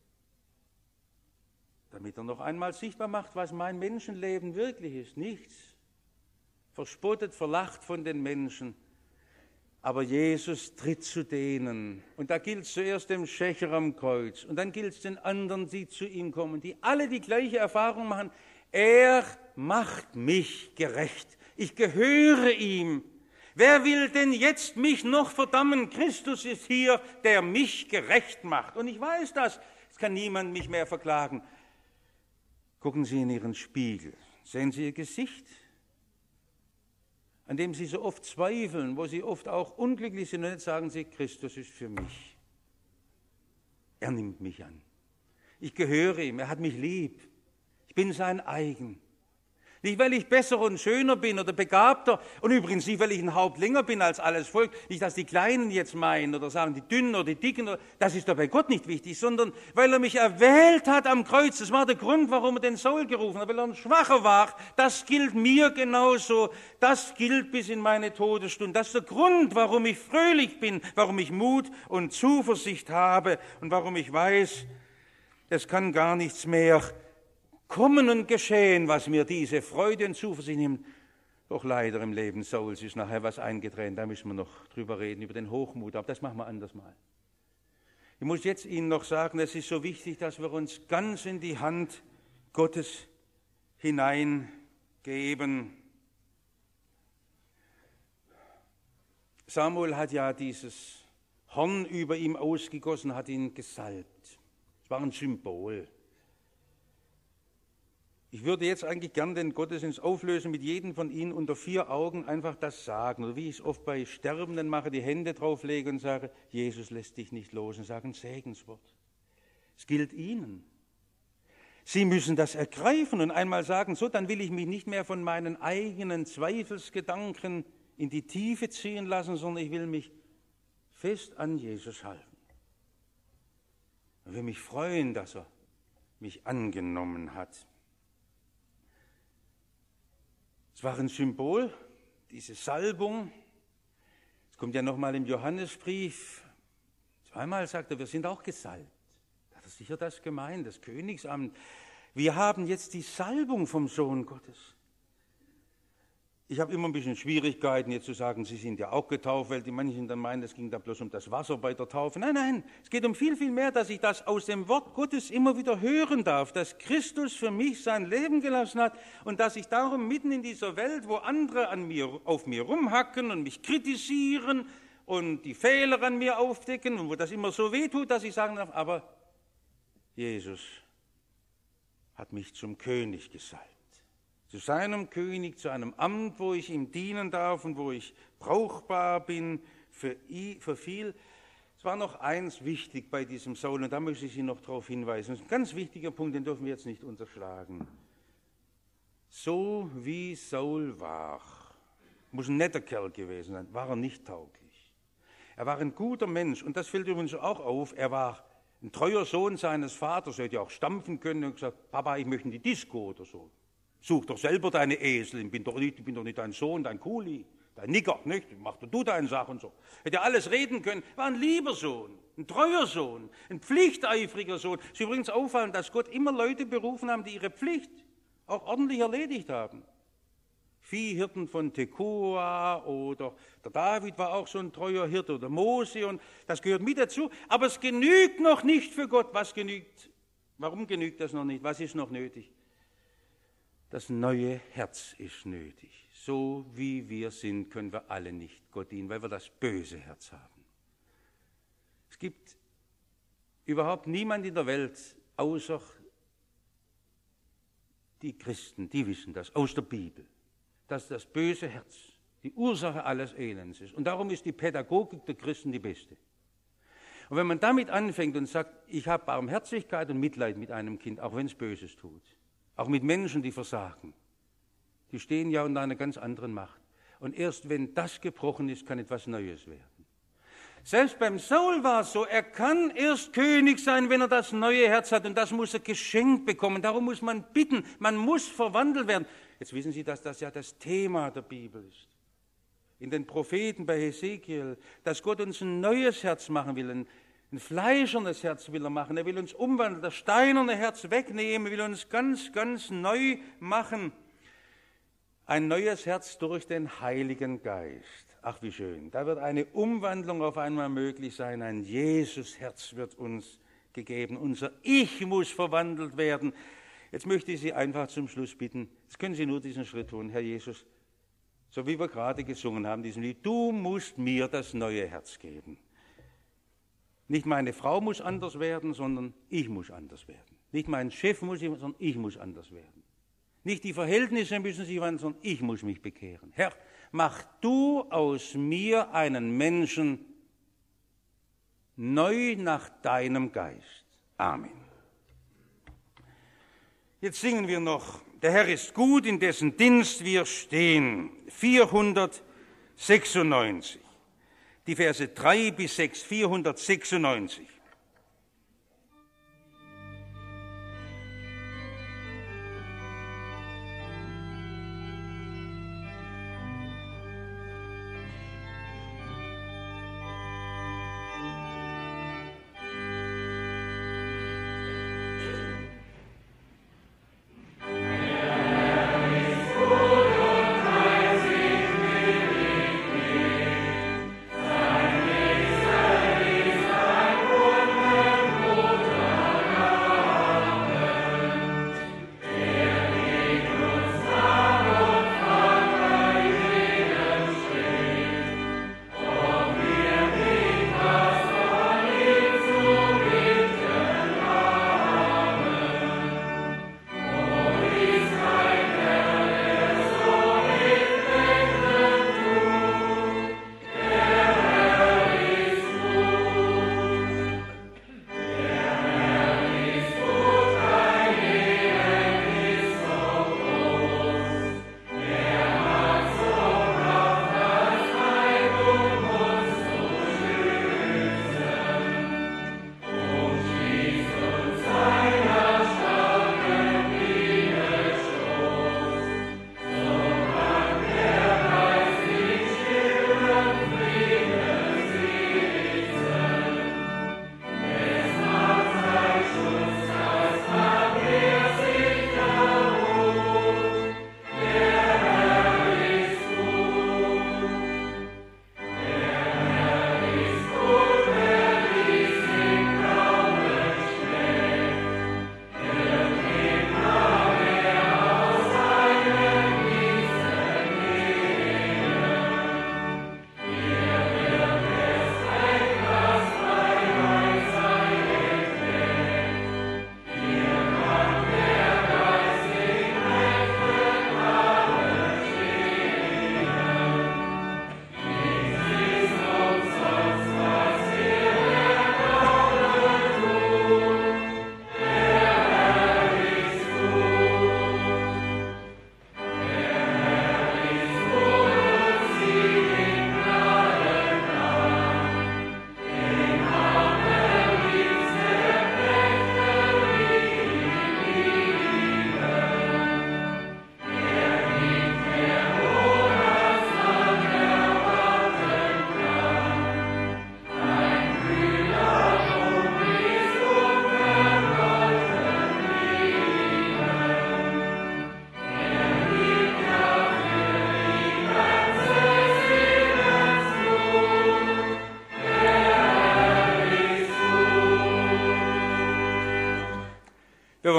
Damit er noch einmal sichtbar macht, was mein Menschenleben wirklich ist. Nichts. Verspottet, verlacht von den Menschen. Aber Jesus tritt zu denen. Und da gilt es zuerst dem Schächer am Kreuz. Und dann gilt es den anderen, die zu ihm kommen, die alle die gleiche Erfahrung machen. Er macht mich gerecht. Ich gehöre ihm. Wer will denn jetzt mich noch verdammen? Christus ist hier, der mich gerecht macht. Und ich weiß das. Es kann niemand mich mehr verklagen. Gucken Sie in Ihren Spiegel. Sehen Sie Ihr Gesicht, an dem Sie so oft zweifeln, wo Sie oft auch unglücklich sind. Und jetzt sagen Sie, Christus ist für mich. Er nimmt mich an. Ich gehöre ihm, er hat mich lieb. Ich bin sein eigen. Nicht, weil ich besser und schöner bin oder begabter und übrigens nicht, weil ich ein Haupt länger bin als alles Volk. Nicht, dass die Kleinen jetzt meinen oder sagen, die Dünnen oder die Dicken. Das ist doch bei Gott nicht wichtig, sondern weil er mich erwählt hat am Kreuz. Das war der Grund, warum er den Saul gerufen hat, weil er ein Schwacher war. Das gilt mir genauso. Das gilt bis in meine Todesstunde. Das ist der Grund, warum ich fröhlich bin, warum ich Mut und Zuversicht habe und warum ich weiß, es kann gar nichts mehr kommen und geschehen, was mir diese Freude und Zuversicht nimmt. Doch leider im Leben Sauls ist nachher was eingetreten, da müssen wir noch drüber reden, über den Hochmut, aber das machen wir anders mal. Ich muss jetzt Ihnen noch sagen, es ist so wichtig, dass wir uns ganz in die Hand Gottes hineingeben. Samuel hat ja dieses Horn über ihm ausgegossen, hat ihn gesalbt. Es war ein Symbol. Ich würde jetzt eigentlich gern den Gottesdienst auflösen, mit jedem von Ihnen unter vier Augen einfach das sagen. Oder wie ich es oft bei Sterbenden mache, die Hände drauflege und sage, Jesus lässt dich nicht los, und sage ein Segenswort. Es gilt Ihnen. Sie müssen das ergreifen und einmal sagen, so, dann will ich mich nicht mehr von meinen eigenen Zweifelsgedanken in die Tiefe ziehen lassen, sondern ich will mich fest an Jesus halten. Ich will mich freuen, dass er mich angenommen hat. Es war ein Symbol, diese Salbung. Es kommt ja nochmal im Johannesbrief. Zweimal sagt er, wir sind auch gesalbt. Da hat er sicher das gemeint, das Königsamt. Wir haben jetzt die Salbung vom Sohn Gottes. Ich habe immer ein bisschen Schwierigkeiten, jetzt zu sagen, Sie sind ja auch getauft, weil die manchen dann meinen, es ging da bloß um das Wasser bei der Taufe. Nein, nein, es geht um viel, viel mehr, dass ich das aus dem Wort Gottes immer wieder hören darf, dass Christus für mich sein Leben gelassen hat und dass ich darum mitten in dieser Welt, wo andere an mir, auf mir rumhacken und mich kritisieren und die Fehler an mir aufdecken und wo das immer so wehtut, dass ich sagen darf, aber Jesus hat mich zum König gesalbt. Zu seinem König, zu einem Amt, wo ich ihm dienen darf und wo ich brauchbar bin für, ihn, für viel. Es war noch eins wichtig bei diesem Saul, und da möchte ich Sie noch darauf hinweisen. Das ist ein ganz wichtiger Punkt, den dürfen wir jetzt nicht unterschlagen. So wie Saul war, muss ein netter Kerl gewesen sein, war er nicht tauglich. Er war ein guter Mensch, und das fällt übrigens auch auf, er war ein treuer Sohn seines Vaters, er hätte ja auch stampfen können und gesagt, Papa, ich möchte in die Disco oder so. Such doch selber deine Esel, ich bin doch nicht, ich bin doch nicht dein Sohn, dein Kuli, ein Nigger, nicht? Macht du deine Sache und so. Hätte ja alles reden können. War ein lieber Sohn, ein treuer Sohn, ein pflichteifriger Sohn. Es ist übrigens auffallend, dass Gott immer Leute berufen haben, die ihre Pflicht auch ordentlich erledigt haben. Viehhirten von Tekoa oder der David war auch so ein treuer Hirte oder Mose und das gehört mit dazu. Aber es genügt noch nicht für Gott. Was genügt? Warum genügt das noch nicht? Was ist noch nötig? Das neue Herz ist nötig. So wie wir sind, können wir alle nicht Gott dienen, weil wir das böse Herz haben. Es gibt überhaupt niemand in der Welt, außer die Christen, die wissen das, aus der Bibel, dass das böse Herz die Ursache alles Elends ist. Und darum ist die Pädagogik der Christen die beste. Und wenn man damit anfängt und sagt, ich habe Barmherzigkeit und Mitleid mit einem Kind, auch wenn es Böses tut, auch mit Menschen, die versagen, die stehen ja unter einer ganz anderen Macht. Und erst wenn das gebrochen ist, kann etwas Neues werden. Selbst beim Saul war es so, er kann erst König sein, wenn er das neue Herz hat. Und das muss er geschenkt bekommen. Darum muss man bitten, man muss verwandelt werden. Jetzt wissen Sie, dass das ja das Thema der Bibel ist. In den Propheten bei Hesekiel, dass Gott uns ein neues Herz machen will, ein, ein fleischernes Herz will er machen. Er will uns umwandeln, das steinerne Herz wegnehmen, will uns ganz, ganz neu machen. Ein neues Herz durch den Heiligen Geist. Ach, wie schön. Da wird eine Umwandlung auf einmal möglich sein. Ein Jesus-Herz wird uns gegeben. Unser Ich muss verwandelt werden. Jetzt möchte ich Sie einfach zum Schluss bitten, jetzt können Sie nur diesen Schritt tun, Herr Jesus, so wie wir gerade gesungen haben, diesen Lied, du musst mir das neue Herz geben. Nicht meine Frau muss anders werden, sondern ich muss anders werden. Nicht mein Chef muss, sondern ich muss anders werden. Nicht die Verhältnisse müssen sich wandeln, sondern ich muss mich bekehren. Herr, mach du aus mir einen Menschen neu nach deinem Geist. Amen. Jetzt singen wir noch, der Herr ist gut, in dessen Dienst wir stehen. vierhundertsechsundneunzig. Die Verse drei bis sechs, vierhundertsechsundneunzig. Amen.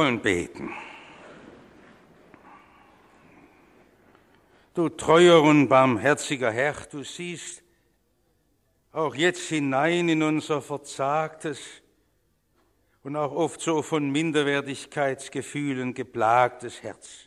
wollen beten. Du treuer und barmherziger Herr, du siehst auch jetzt hinein in unser verzagtes und auch oft so von Minderwertigkeitsgefühlen geplagtes Herz.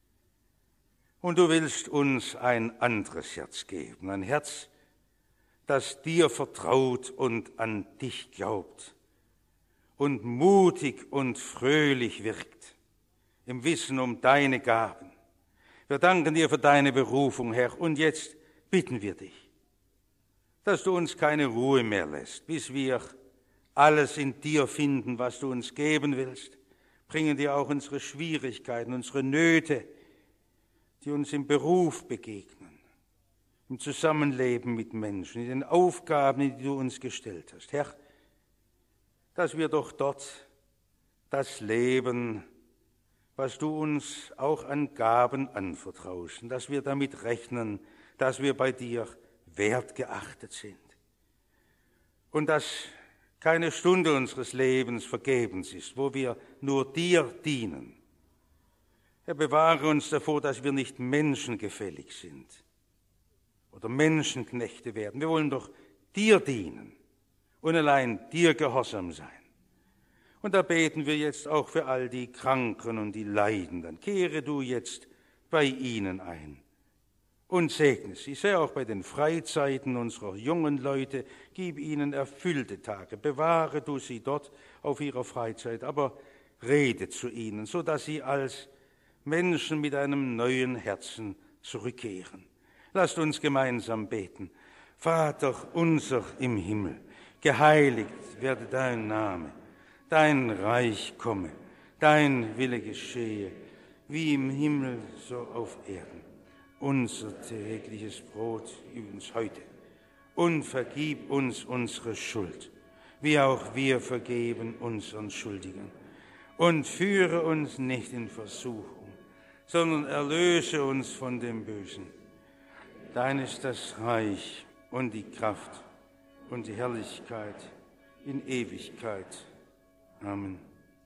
Und du willst uns ein anderes Herz geben, ein Herz, das dir vertraut und an dich glaubt und mutig und fröhlich wirkt, im Wissen um deine Gaben. Wir danken dir für deine Berufung, Herr, und jetzt bitten wir dich, dass du uns keine Ruhe mehr lässt, bis wir alles in dir finden, was du uns geben willst. Bringen dir auch unsere Schwierigkeiten, unsere Nöte, die uns im Beruf begegnen, im Zusammenleben mit Menschen, in den Aufgaben, die du uns gestellt hast. Herr, dass wir doch dort das Leben, was du uns auch an Gaben anvertraust, dass wir damit rechnen, dass wir bei dir wertgeachtet sind und dass keine Stunde unseres Lebens vergebens ist, wo wir nur dir dienen. Herr, bewahre uns davor, dass wir nicht menschengefällig sind oder Menschenknechte werden. Wir wollen doch dir dienen und allein dir gehorsam sein. Und da beten wir jetzt auch für all die Kranken und die Leidenden. Kehre du jetzt bei ihnen ein und segne sie. Sei auch bei den Freizeiten unserer jungen Leute. Gib ihnen erfüllte Tage. Bewahre du sie dort auf ihrer Freizeit, aber rede zu ihnen, sodass sie als Menschen mit einem neuen Herzen zurückkehren. Lasst uns gemeinsam beten. Vater unser im Himmel, geheiligt werde dein Name. Dein Reich komme, dein Wille geschehe, wie im Himmel, so auf Erden. Unser tägliches Brot gib uns heute und vergib uns unsere Schuld, wie auch wir vergeben unseren Schuldigen. Und führe uns nicht in Versuchung, sondern erlöse uns von dem Bösen. Dein ist das Reich und die Kraft und die Herrlichkeit in Ewigkeit. Amen.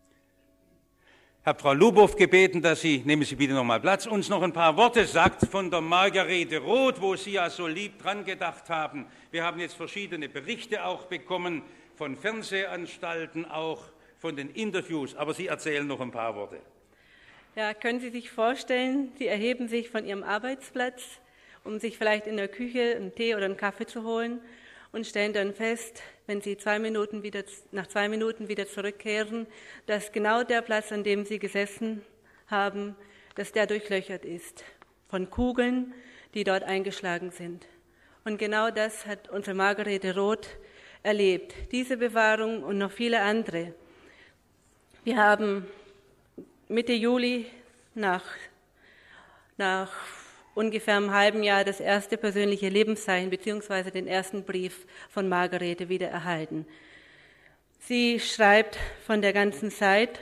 Ich habe Frau Lubow gebeten, dass sie, nehmen Sie bitte noch mal Platz, uns noch ein paar Worte sagt von der Margarete Roth, wo Sie ja so lieb dran gedacht haben. Wir haben jetzt verschiedene Berichte auch bekommen, von Fernsehanstalten, auch von den Interviews, aber Sie erzählen noch ein paar Worte. Ja, können Sie sich vorstellen, Sie erheben sich von Ihrem Arbeitsplatz, um sich vielleicht in der Küche einen Tee oder einen Kaffee zu holen und stellen dann fest, wenn Sie zwei Minuten wieder, nach zwei Minuten wieder zurückkehren, dass genau der Platz, an dem Sie gesessen haben, dass der durchlöchert ist von Kugeln, die dort eingeschlagen sind. Und genau das hat unsere Margarete Roth erlebt, diese Bewahrung und noch viele andere. Wir haben Mitte Juli nach, nach ungefähr einem halben Jahr das erste persönliche Lebenszeichen beziehungsweise den ersten Brief von Margarete wieder erhalten. Sie schreibt von der ganzen Zeit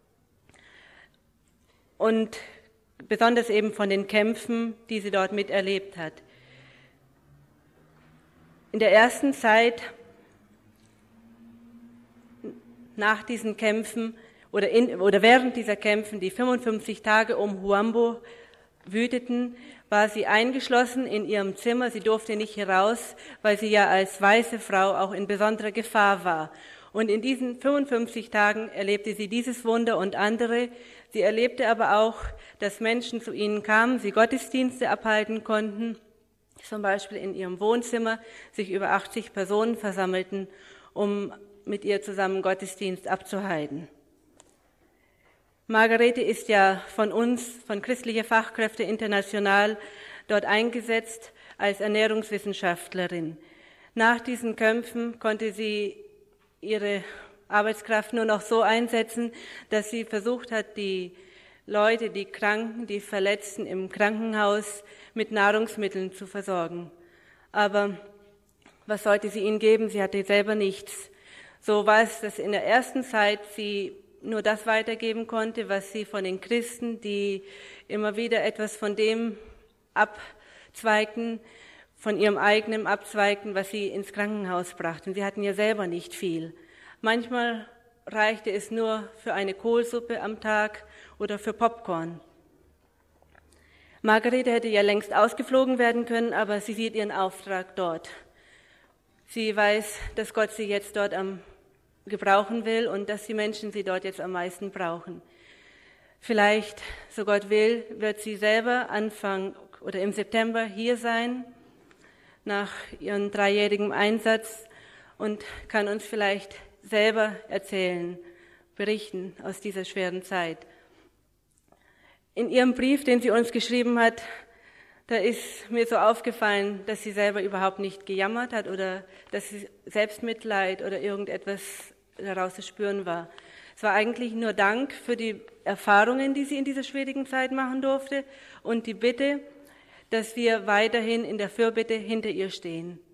und besonders eben von den Kämpfen, die sie dort miterlebt hat. In der ersten Zeit nach diesen Kämpfen oder, in, oder während dieser Kämpfen, die fünfundfünfzig Tage um Huambo wüteten, war sie eingeschlossen in ihrem Zimmer. Sie durfte nicht heraus, weil sie ja als weiße Frau auch in besonderer Gefahr war. Und in diesen fünfundfünfzig Tagen erlebte sie dieses Wunder und andere. Sie erlebte aber auch, dass Menschen zu ihnen kamen, sie Gottesdienste abhalten konnten, zum Beispiel in ihrem Wohnzimmer sich über achtzig Personen versammelten, um mit ihr zusammen Gottesdienst abzuhalten. Margarete ist ja von uns, von Christliche Fachkräfte International, dort eingesetzt als Ernährungswissenschaftlerin. Nach diesen Kämpfen konnte sie ihre Arbeitskraft nur noch so einsetzen, dass sie versucht hat, die Leute, die Kranken, die Verletzten im Krankenhaus mit Nahrungsmitteln zu versorgen. Aber was sollte sie ihnen geben? Sie hatte selber nichts. So war es, dass in der ersten Zeit sie nur das weitergeben konnte, was sie von den Christen, die immer wieder etwas von dem abzweigten, von ihrem eigenen abzweigten, was sie ins Krankenhaus brachten. Sie hatten ja selber nicht viel. Manchmal reichte es nur für eine Kohlsuppe am Tag oder für Popcorn. Margarete hätte ja längst ausgeflogen werden können, aber sie sieht ihren Auftrag dort. Sie weiß, dass Gott sie jetzt dort am gebrauchen will und dass die Menschen sie dort jetzt am meisten brauchen. Vielleicht, so Gott will, wird sie selber Anfang oder im September hier sein, nach ihrem dreijährigen Einsatz und kann uns vielleicht selber erzählen, berichten aus dieser schweren Zeit. In ihrem Brief, den sie uns geschrieben hat, da ist mir so aufgefallen, dass sie selber überhaupt nicht gejammert hat oder dass sie Selbstmitleid oder irgendetwas daraus zu spüren war. Es war eigentlich nur Dank für die Erfahrungen, die sie in dieser schwierigen Zeit machen durfte und die Bitte, dass wir weiterhin in der Fürbitte hinter ihr stehen.